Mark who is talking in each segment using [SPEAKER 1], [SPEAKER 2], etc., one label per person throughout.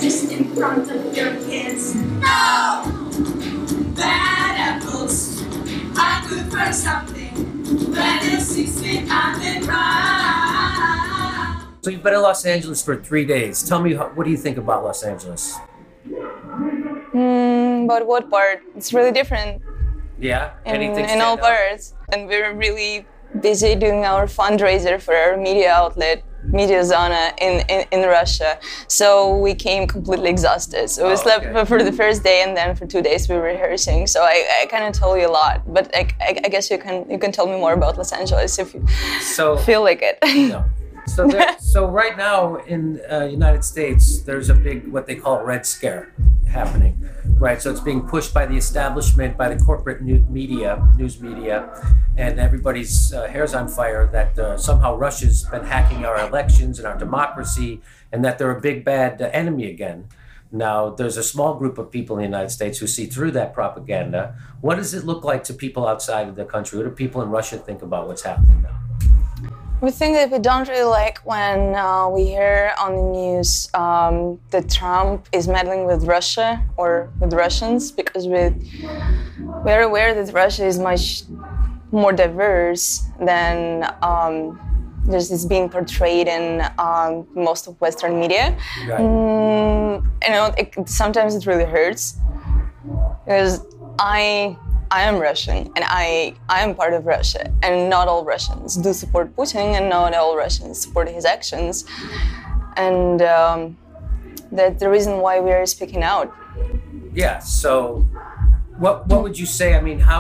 [SPEAKER 1] just in front of your kids. No! Bad apples. I could burn something. When it sees me, I'm in right.
[SPEAKER 2] So you've been in Los Angeles for 3 days. Tell me, what do you think about Los Angeles?
[SPEAKER 3] But what part? It's really different.
[SPEAKER 2] Yeah?
[SPEAKER 3] In all parts. And we're really busy doing our fundraiser for our media outlet, Media Zona in Russia. So we came completely exhausted. So we slept for the first day, and then for 2 days we were rehearsing. So I kind of told you a lot, but I guess you can tell me more about Los Angeles if you feel like it.
[SPEAKER 2] No. So right now in United States, there's a big, what they call Red Scare happening, right? So it's being pushed by the establishment, by the corporate news media, and everybody's hair's on fire that somehow Russia's been hacking our elections and our democracy, and that they're a big bad enemy again. Now, there's a small group of people in the United States who see through that propaganda. What does it look like to people outside of the country? What do people in Russia think about what's happening now?
[SPEAKER 3] We think that we don't really like when we hear on the news that Trump is meddling with Russia or with Russians, because we're aware that Russia is much more diverse than just is being portrayed in most of Western media. Right. Sometimes it really hurts because I am Russian, and I am part of Russia, and not all Russians do support Putin, and not all Russians support his actions, and that's the reason why we are speaking out.
[SPEAKER 2] Yeah. So, what would you say? I mean, how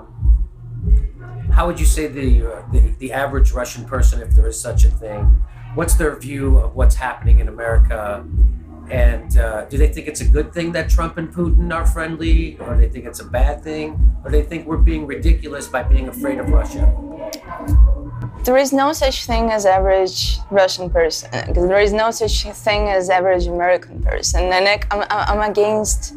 [SPEAKER 2] would you say the average Russian person, if there is such a thing, what's their view of what's happening in America? And do they think it's a good thing that Trump and Putin are friendly, or do they think it's a bad thing, or do they think we're being ridiculous by being afraid of Russia?
[SPEAKER 3] There is no such thing as average Russian person, because there is no such thing as average American person, and I'm against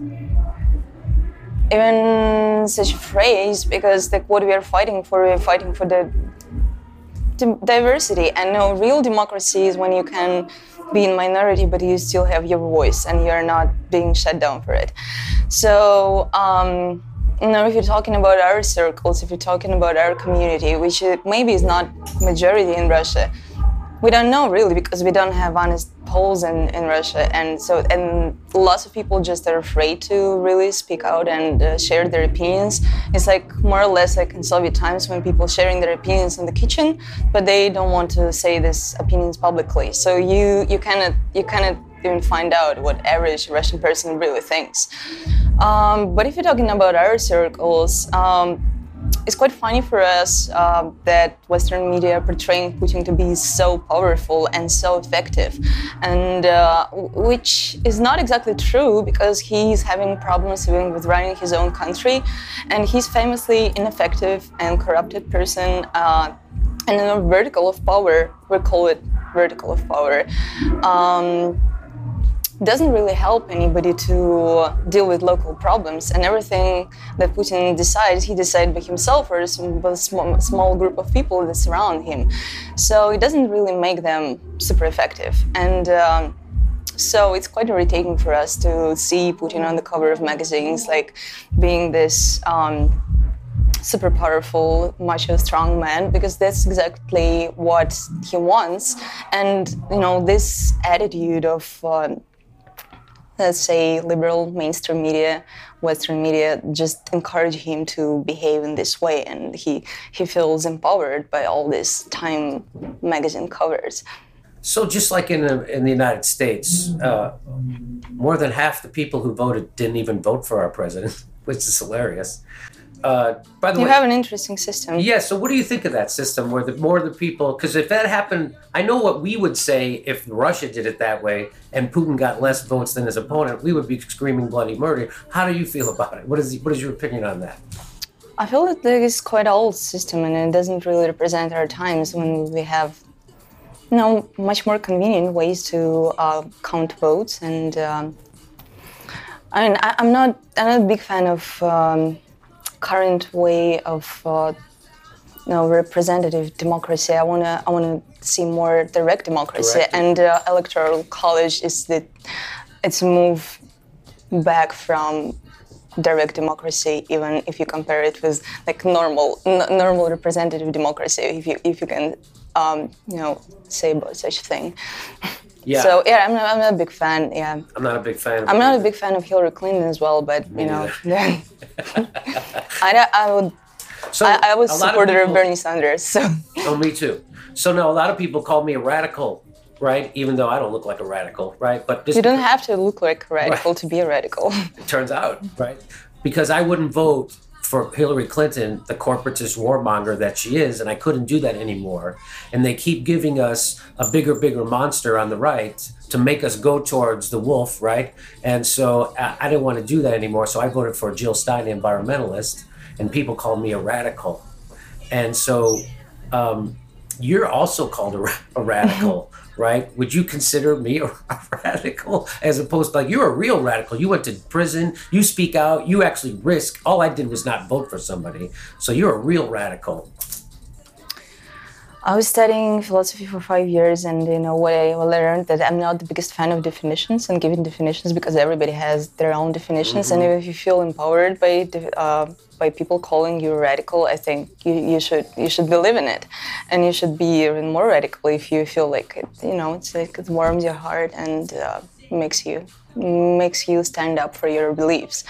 [SPEAKER 3] even such a phrase, because what we're fighting for the diversity, and no, real democracy is when you can be in minority, but you still have your voice and you're not being shut down for it. So, if you're talking about our circles, if you're talking about our community, which maybe is not majority in Russia, we don't know really, because we don't have honest polls in Russia, and lots of people just are afraid to really speak out and share their opinions. It's like more or less like in Soviet times when people sharing their opinions in the kitchen, but they don't want to say these opinions publicly. So you cannot even find out what average Russian person really thinks. But if you're talking about our circles, it's quite funny for us that Western media are portraying Putin to be so powerful and so effective, and which is not exactly true, because he's having problems even with running his own country, and he's famously ineffective and corrupted person, and in a vertical of power, we call it vertical of power, doesn't really help anybody to deal with local problems, and everything that Putin decides, he decides by himself or a small group of people that surround him. So it doesn't really make them super effective. And so it's quite irritating for us to see Putin on the cover of magazines, like being this super powerful, macho, strong man, because that's exactly what he wants. And, this attitude of let's say liberal mainstream media, Western media, just encourage him to behave in this way, and he feels empowered by all these Time magazine covers.
[SPEAKER 2] So just like in the United States, more than half the people who voted didn't even vote for our president, which is hilarious. By the way,
[SPEAKER 3] you have an interesting system.
[SPEAKER 2] Yeah, so what do you think of that system where more of the people, because if that happened, I know what we would say if Russia did it that way and Putin got less votes than his opponent, we would be screaming bloody murder. How do you feel about it? What is your opinion on that?
[SPEAKER 3] I feel that this is quite an old system, and it doesn't really represent our times when we have much more convenient ways to count votes. And I'm not a big fan of current way of representative democracy. I wanna see more direct democracy, and electoral college is the it's a move back from direct democracy, even if you compare it with like normal representative democracy, if you can say about such a thing.
[SPEAKER 2] Yeah.
[SPEAKER 3] So yeah, I'm not a big fan. Yeah.
[SPEAKER 2] I'm not a big fan.
[SPEAKER 3] I'm not a big fan of Hillary Clinton as well, but
[SPEAKER 2] Me neither.
[SPEAKER 3] I was
[SPEAKER 2] a lot of
[SPEAKER 3] supporter of
[SPEAKER 2] people-
[SPEAKER 3] Bernie Sanders. So
[SPEAKER 2] Oh, me too. So now a lot of people call me a radical, right? Even though I don't look like a radical, right? But this
[SPEAKER 3] you don't have to look like a radical
[SPEAKER 2] Right.
[SPEAKER 3] to be a radical.
[SPEAKER 2] it turns out, right? Because I wouldn't vote for Hillary Clinton, the corporatist warmonger that she is, and I couldn't do that anymore. And they keep giving us a bigger monster on the right to make us go towards the wolf, right? And so I didn't want to do that anymore. So I voted for Jill Stein, the environmentalist, and people called me a radical. And so you're also called a radical, right? Would you consider me a radical as opposed to like, you're a real radical. You went to prison, you speak out, you actually risk. All I did was not vote for somebody. So you're a real radical.
[SPEAKER 3] I was studying philosophy for 5 years, and what I learned that I'm not the biggest fan of definitions and giving definitions because everybody has their own definitions. And if you feel empowered by people calling you radical, I think you should believe in it, and you should be even more radical if you feel like it. It's like it warms your heart and makes you stand up for your beliefs.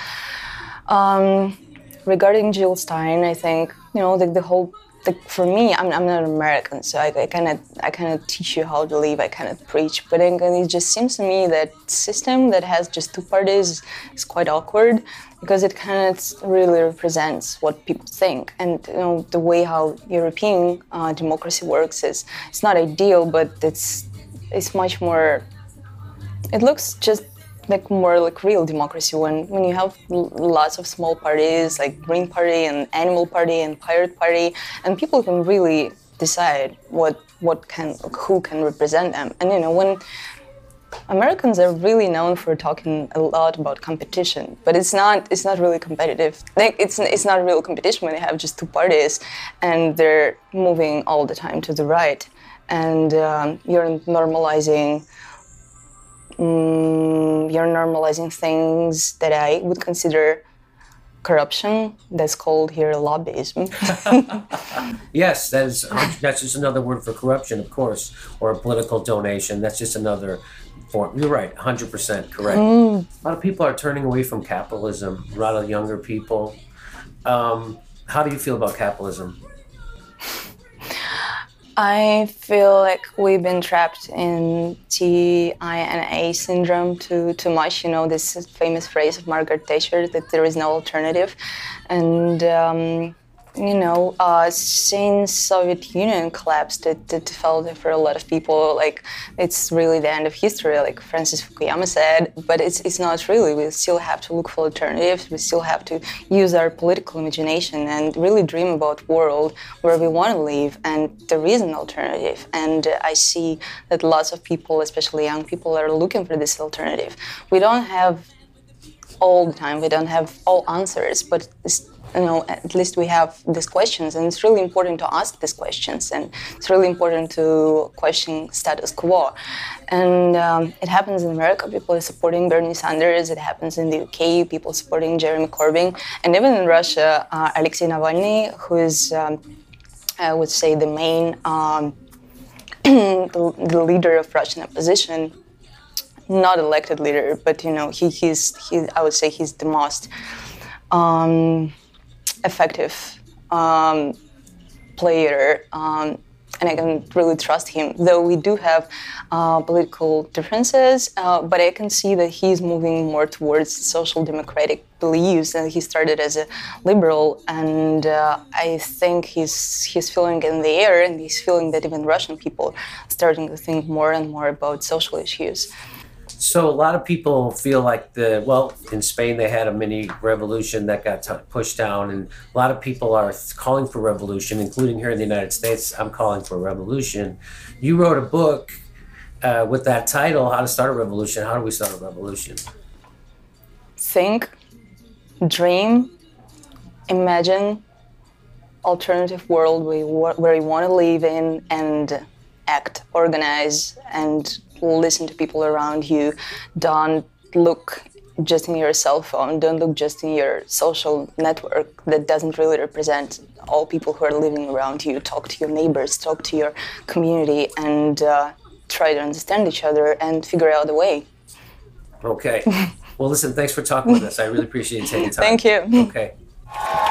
[SPEAKER 3] Regarding Jill Stein, I think the whole. For me, I'm not American, so I cannot teach you how to live. I cannot preach, but it just seems to me that system that has just two parties is quite awkward because it kind of really represents what people think. And the way how European democracy works is it's not ideal, but it's much more. It looks just more like real democracy when you have lots of small parties like Green Party and Animal Party and Pirate Party, and people can really decide who can represent them. And when Americans are really known for talking a lot about competition, but it's not really competitive. Like it's not real competition when they have just two parties and they're moving all the time to the right, and you're normalizing things that I would consider corruption. That's called here lobbyism.
[SPEAKER 2] Yes, that's just another word for corruption, of course, or a political donation. That's just another form. You're right, 100% correct. A lot of people are turning away from capitalism, a lot of younger people. How do you feel about capitalism?
[SPEAKER 3] I feel like we've been trapped in TINA syndrome too much. This famous phrase of Margaret Thatcher that there is no alternative. And, since Soviet Union collapsed, it felt for a lot of people like it's really the end of history, like Francis Fukuyama said, but it's not really. We still have to look for alternatives. We still have to use our political imagination and really dream about a world where we want to live, and there is an alternative. And I see that lots of people, especially young people, are looking for this alternative. We don't have all the time, we don't have all answers, but at least we have these questions, and it's really important to ask these questions, and it's really important to question status quo. And it happens in America, people are supporting Bernie Sanders, it happens in the UK, people supporting Jeremy Corbyn, and even in Russia, Alexei Navalny, who is, I would say, the main, the leader of Russian opposition, not elected leader, but he's I would say he's the most effective player, and I can really trust him. Though we do have political differences, but I can see that he's moving more towards social democratic beliefs, and he started as a liberal, and I think he's feeling in the air, and he's feeling that even Russian people are starting to think more and more about social issues.
[SPEAKER 2] So a lot of people feel like in Spain they had a mini revolution that got pushed down, and a lot of people are calling for revolution, including here in the United States. I'm calling for a revolution. You wrote a book with that title, How to Start a Revolution. How do we start a revolution?
[SPEAKER 3] Think, dream, imagine alternative world where you want to live in, and act, organize, and listen to people around you. Don't look just in your cell phone. Don't look just in your social network that doesn't really represent all people who are living around you. Talk to your neighbors, talk to your community, and try to understand each other and figure out a way.
[SPEAKER 2] Okay. Well, listen, thanks for talking with us. I really appreciate you taking time.
[SPEAKER 3] Thank you.
[SPEAKER 2] Okay.